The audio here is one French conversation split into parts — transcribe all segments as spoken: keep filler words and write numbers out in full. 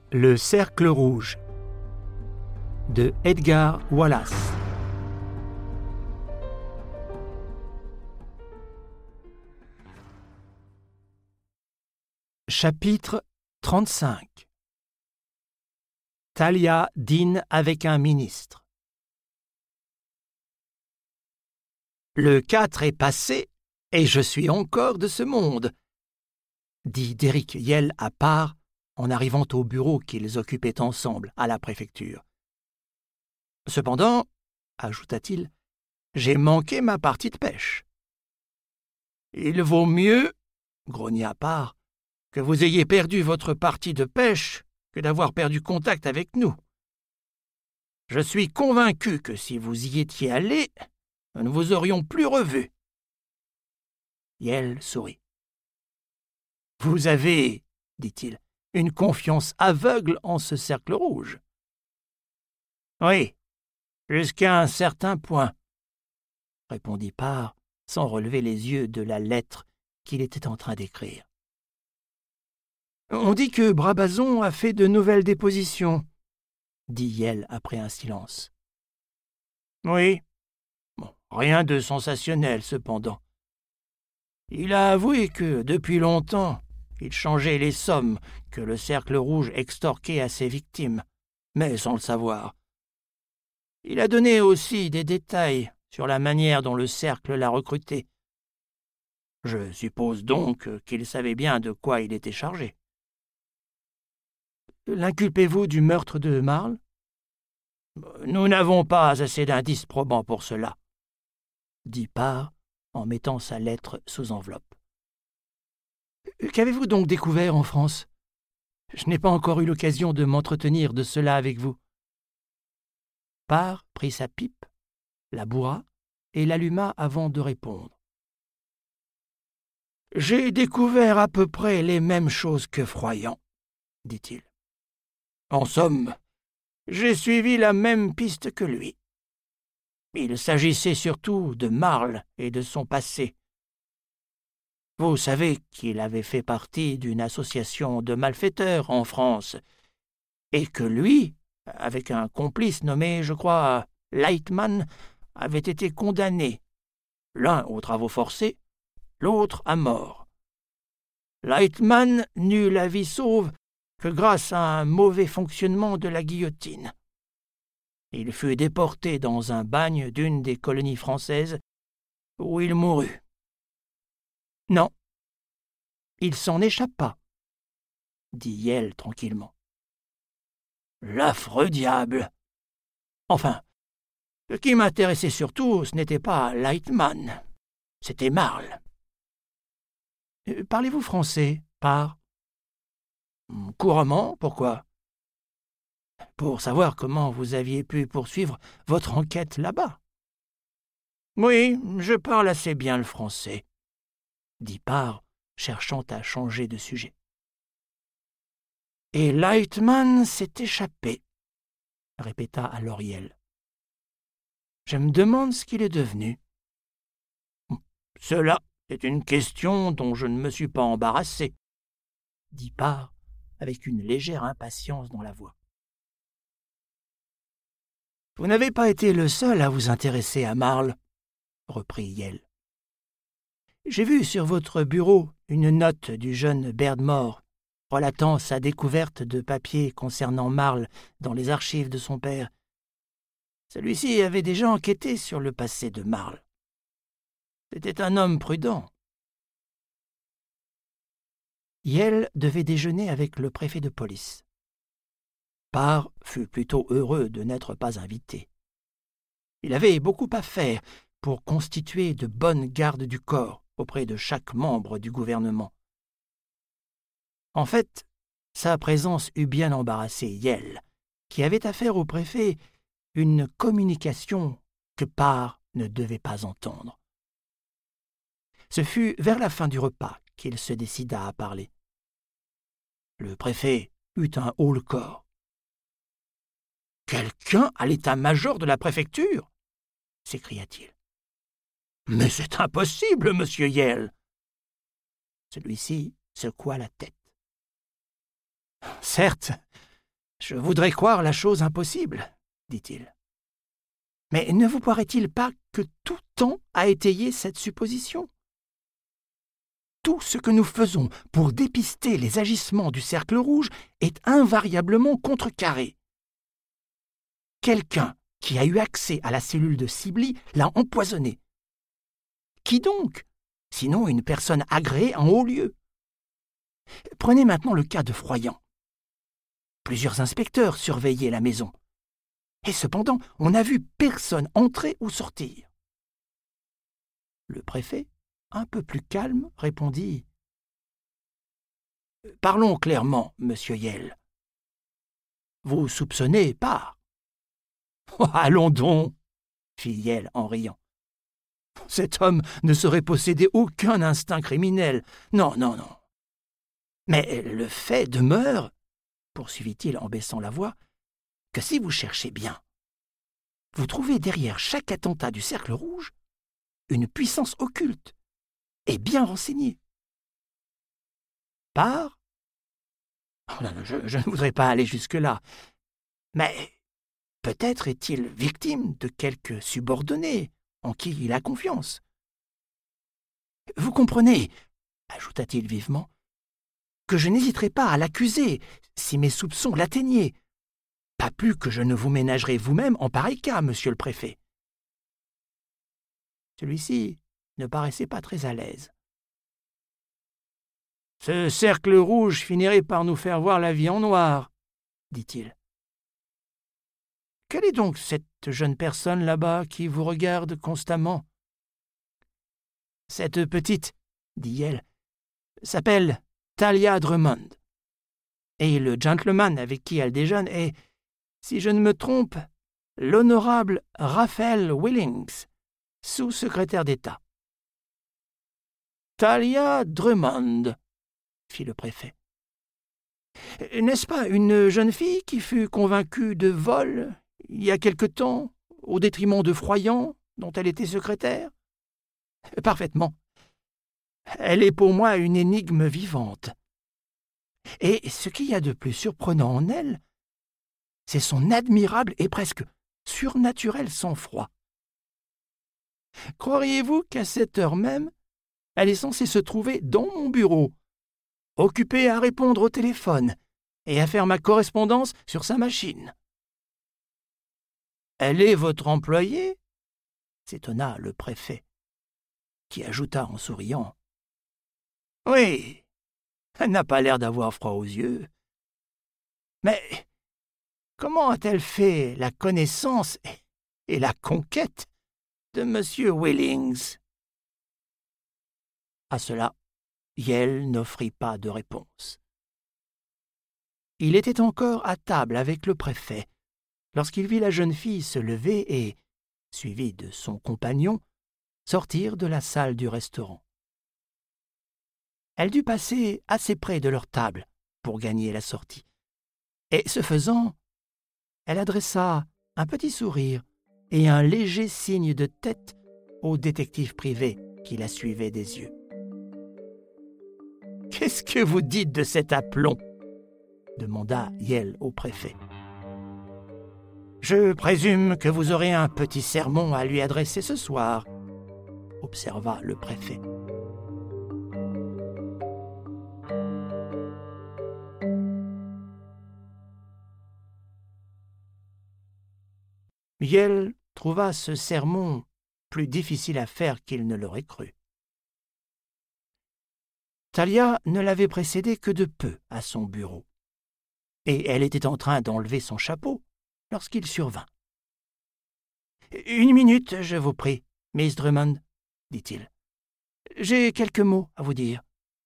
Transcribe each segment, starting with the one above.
Le cercle rouge de Edgar Wallace. Chapitre trente-cinq. Thalia dîne avec un ministre. Le quatre est passé et je suis encore de ce monde, dit Derrick Yell à part en arrivant au bureau qu'ils occupaient ensemble à la préfecture. Cependant, ajouta-t-il, j'ai manqué ma partie de pêche. Il vaut mieux, grogna Parr, que vous ayez perdu votre partie de pêche que d'avoir perdu contact avec nous. Je suis convaincu que si vous y étiez allé, nous ne vous aurions plus revu. Yell sourit. Vous avez, dit-il, une confiance aveugle en ce cercle rouge. Oui, jusqu'à un certain point, répondit Parr sans relever les yeux de la lettre qu'il était en train d'écrire. On dit que Brabazon a fait de nouvelles dépositions, dit Yell après un silence. Oui, bon, rien de sensationnel cependant. Il a avoué que, depuis longtemps, il changeait les sommes que le cercle rouge extorquait à ses victimes, mais sans le savoir. Il a donné aussi des détails sur la manière dont le cercle l'a recruté. Je suppose donc qu'il savait bien de quoi il était chargé. L'inculpez-vous du meurtre de Marle? Nous n'avons pas assez d'indices probants pour cela, dit Parr en mettant sa lettre sous enveloppe. Qu'avez-vous donc découvert en France? Je n'ai pas encore eu l'occasion de m'entretenir de cela avec vous. Parr prit sa pipe, la bourra et l'alluma avant de répondre. J'ai découvert à peu près les mêmes choses que Froyant, dit-il. En somme, j'ai suivi la même piste que lui. Il s'agissait surtout de Marle et de son passé. Vous savez qu'il avait fait partie d'une association de malfaiteurs en France, et que lui, avec un complice nommé, je crois, Lightman, avait été condamné, l'un aux travaux forcés, l'autre à mort. Lightman n'eut la vie sauve que grâce à un mauvais fonctionnement de la guillotine. Il fut déporté dans un bagne d'une des colonies françaises, où il mourut. Non, il s'en échappa, dit Yell tranquillement. L'affreux diable! Enfin, ce qui m'intéressait surtout, ce n'était pas Lightman, c'était Marle. Euh, Parlez-vous français, Parr? Couramment, pourquoi? Pour savoir comment vous aviez pu poursuivre votre enquête là-bas. Oui, je parle assez bien le français, dit Parr, cherchant à changer de sujet. Et Lightman s'est échappé, répéta alors Yell. Je me demande ce qu'il est devenu. Cela est une question dont je ne me suis pas embarrassé, dit Parr avec une légère impatience dans la voix. Vous n'avez pas été le seul à vous intéresser à Marle, reprit Yell. J'ai vu sur votre bureau une note du jeune Beardmore relatant sa découverte de papiers concernant Marle dans les archives de son père. Celui-ci avait déjà enquêté sur le passé de Marle. C'était un homme prudent. Yell devait déjeuner avec le préfet de police. Parr fut plutôt heureux de n'être pas invité. Il avait beaucoup à faire pour constituer de bonnes gardes du corps auprès de chaque membre du gouvernement. En fait, sa présence eût bien embarrassé Yell, qui avait à faire au préfet une communication que Parr ne devait pas entendre. Ce fut vers la fin du repas qu'il se décida à parler. Le préfet eut un haut-le-corps. « Quelqu'un à l'état-major de la préfecture » s'écria-t-il. « Mais c'est impossible, monsieur Yell !» Celui-ci secoua la tête. « Certes, Je voudrais croire la chose impossible, dit-il. Mais ne vous paraît-il pas que tout temps a étayé cette supposition? Tout ce que nous faisons pour dépister les agissements du cercle rouge est invariablement contrecarré. Quelqu'un qui a eu accès à la cellule de Sibley l'a empoisonné. Qui donc? Sinon une personne agréée en haut lieu. Prenez maintenant le cas de Froyant. Plusieurs inspecteurs surveillaient la maison. Et cependant, on n'a vu personne entrer ou sortir. Le préfet, un peu plus calme, répondit « Parlons clairement, monsieur Yell. Vous soupçonnez Parr. »« Oh, allons donc !» fit Yell en riant. « Cet homme ne saurait posséder aucun instinct criminel. Non, non, non. Mais le fait demeure, poursuivit-il en baissant la voix, que si vous cherchez bien, vous trouvez derrière chaque attentat du Cercle Rouge une puissance occulte et bien renseignée. Parr? Oh non, je, je ne voudrais pas aller jusque-là, mais peut-être est-il victime de quelque subordonné en qui il a confiance. Vous comprenez, ajouta-t-il vivement, que je n'hésiterai pas à l'accuser si mes soupçons l'atteignaient. Pas plus que je ne vous ménagerai vous-même en pareil cas, monsieur le préfet. Celui-ci ne paraissait pas très à l'aise. « Ce cercle rouge finirait par nous faire voir la vie en noir, » dit-il. « Quelle est donc cette jeune personne là-bas qui vous regarde constamment ?»« Cette petite, » dit Yell, « s'appelle Thalia Drummond. Et le gentleman avec qui elle déjeune est, si je ne me trompe, l'honorable Raphaël Willings, sous-secrétaire d'État. »« Thalia Drummond, » fit le préfet. « N'est-ce pas une jeune fille qui fut convaincue de vol, il y a quelque temps, au détriment de Froyant, dont elle était secrétaire ? Parfaitement. Elle est pour moi une énigme vivante. Et ce qu'il y a de plus surprenant en elle, c'est son admirable et presque surnaturel sang-froid. Croiriez-vous qu'à cette heure même, elle est censée se trouver dans mon bureau, occupée à répondre au téléphone et à faire ma correspondance sur sa machine ? « Elle est votre employée ?» s'étonna le préfet, qui ajouta en souriant. « Oui, elle n'a pas l'air d'avoir froid aux yeux. Mais comment a-t-elle fait la connaissance et la conquête de M. Willings ?» À cela, Yell n'offrit pas de réponse. Il était encore à table avec le préfet lorsqu'il vit la jeune fille se lever et, suivie de son compagnon, sortir de la salle du restaurant. Elle dut passer assez près de leur table pour gagner la sortie. Et ce faisant, elle adressa un petit sourire et un léger signe de tête au détective privé qui la suivait des yeux. « Qu'est-ce que vous dites de cet aplomb ?» demanda Yell au préfet. « Je présume que vous aurez un petit sermon à lui adresser ce soir, » observa le préfet. Yell trouva ce sermon plus difficile à faire qu'il ne l'aurait cru. Thalia ne l'avait précédé que de peu à son bureau, et elle était en train d'enlever son chapeau lorsqu'il survint. « Une minute, je vous prie, Miss Drummond, » dit-il. « J'ai quelques mots à vous dire.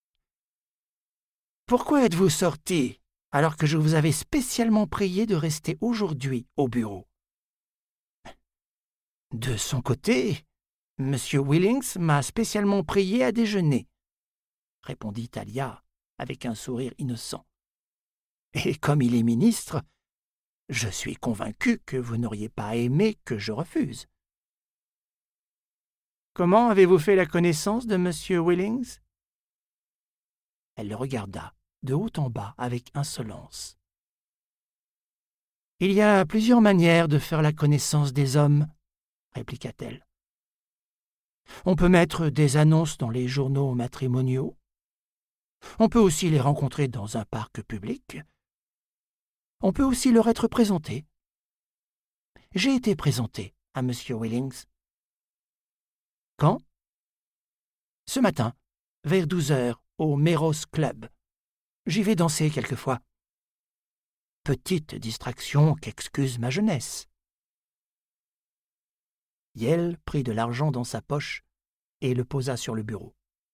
Pourquoi êtes-vous sortie alors que je vous avais spécialement prié de rester aujourd'hui au bureau ? » De son côté, M. Willings m'a spécialement prié à déjeuner, répondit Thalia avec un sourire innocent. Et comme il est ministre, je suis convaincu que vous n'auriez pas aimé que je refuse. Comment avez-vous fait la connaissance de M. Willings ? Elle le regarda de haut en bas avec insolence. « Il y a plusieurs manières de faire la connaissance des hommes, » répliqua-t-elle. « On peut mettre des annonces dans les journaux matrimoniaux. On peut aussi les rencontrer dans un parc public. On peut aussi leur être présenté. J'ai été présenté à M. Willings. »« Quand ?»« Ce matin, vers douze heures, au Merros Club. J'y vais danser quelquefois. Petite distraction qu'excuse ma jeunesse. » Yell prit de l'argent dans sa poche et le posa sur le bureau.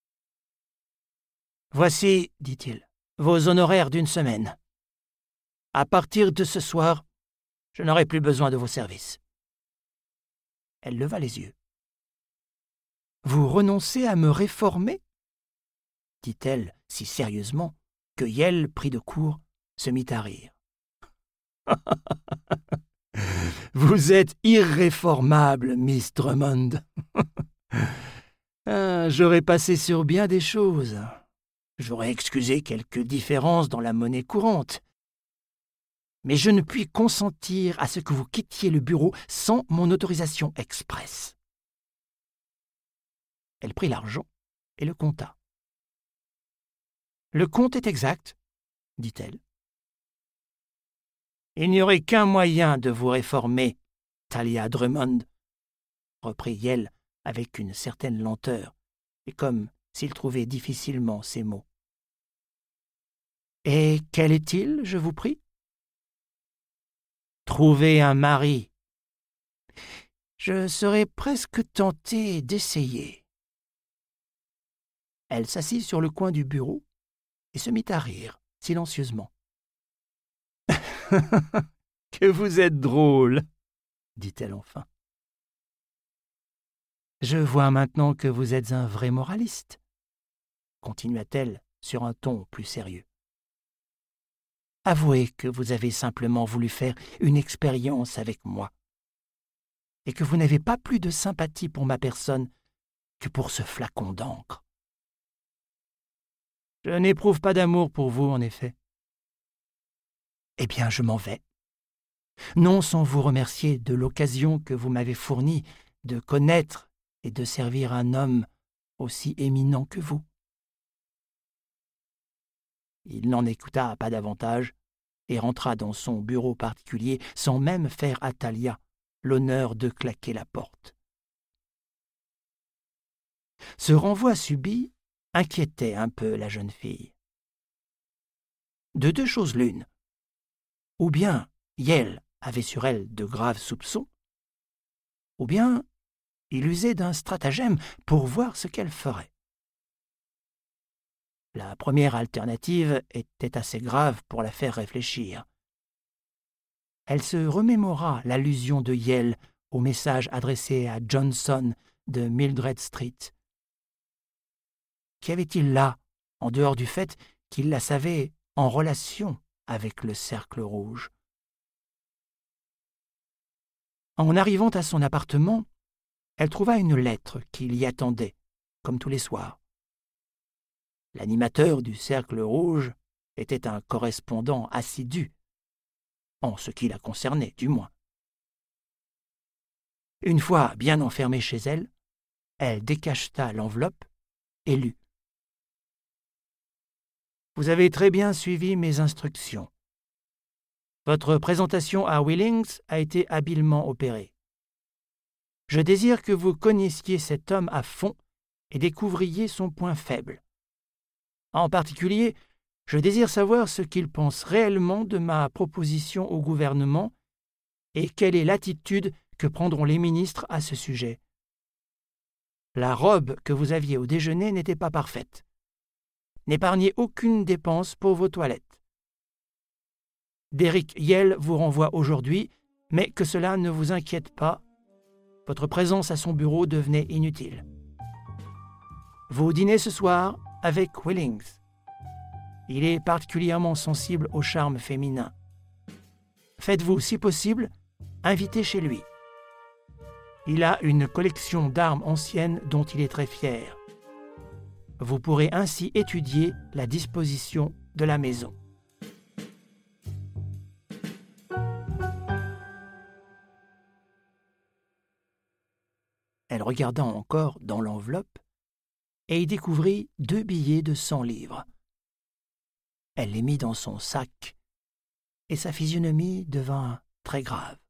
« Voici, dit-il, vos honoraires d'une semaine. À partir de ce soir, je n'aurai plus besoin de vos services. » Elle leva les yeux. « Vous renoncez à me réformer ?» dit-elle si sérieusement que Yell, pris de court, se mit à rire. « Vous êtes irréformable, Miss Drummond. ah, J'aurais passé sur bien des choses. J'aurais excusé quelques différences dans la monnaie courante. Mais je ne puis consentir à ce que vous quittiez le bureau sans mon autorisation expresse. » Elle prit l'argent et le compta. « Le compte est exact, » dit-elle. « Il n'y aurait qu'un moyen de vous réformer, Thalia Drummond, » reprit Yell avec une certaine lenteur, et comme s'il trouvait difficilement ses mots. « Et quel est-il, je vous prie ? » ?»« Trouver un mari. Je serais presque tentée d'essayer. » Elle s'assit sur le coin du bureau et se mit à rire, silencieusement. « Que vous êtes drôle, » dit-elle enfin. « Je vois maintenant que vous êtes un vrai moraliste, » continua-t-elle sur un ton plus sérieux. « Avouez que vous avez simplement voulu faire une expérience avec moi et que vous n'avez pas plus de sympathie pour ma personne que pour ce flacon d'encre. » « Je n'éprouve pas d'amour pour vous, en effet. »« Eh bien, je m'en vais. Non sans vous remercier de l'occasion que vous m'avez fournie de connaître et de servir un homme aussi éminent que vous. » Il n'en écouta pas davantage et rentra dans son bureau particulier sans même faire à Thalia l'honneur de claquer la porte. Ce renvoi subit inquiétait un peu la jeune fille. De deux choses l'une. Ou bien Yell avait sur elle de graves soupçons, ou bien il usait d'un stratagème pour voir ce qu'elle ferait. La première alternative était assez grave pour la faire réfléchir. Elle se remémora l'allusion de Yell au message adressé à Johnson de Mildred Street. Qu'y avait-il là, en dehors du fait qu'il la savait en relation avec le Cercle Rouge? En arrivant à son appartement, elle trouva une lettre qui l'y attendait, comme tous les soirs. L'animateur du Cercle Rouge était un correspondant assidu, en ce qui la concernait du moins. Une fois bien enfermée chez elle, elle décacheta l'enveloppe et lut. « Vous avez très bien suivi mes instructions. Votre présentation à Willings a été habilement opérée. Je désire que vous connaissiez cet homme à fond et découvriez son point faible. En particulier, je désire savoir ce qu'il pense réellement de ma proposition au gouvernement et quelle est l'attitude que prendront les ministres à ce sujet. La robe que vous aviez au déjeuner n'était pas parfaite. N'épargnez aucune dépense pour vos toilettes. Derrick Yell vous renvoie aujourd'hui, mais que cela ne vous inquiète pas, votre présence à son bureau devenait inutile. Vous dînez ce soir avec Willings. Il est particulièrement sensible au charme féminin. Faites-vous, si possible, inviter chez lui. Il a une collection d'armes anciennes dont il est très fier. Vous pourrez ainsi étudier la disposition de la maison. Elle regarda encore dans l'enveloppe et y découvrit deux billets de cent livres. Elle les mit dans son sac et sa physionomie devint très grave.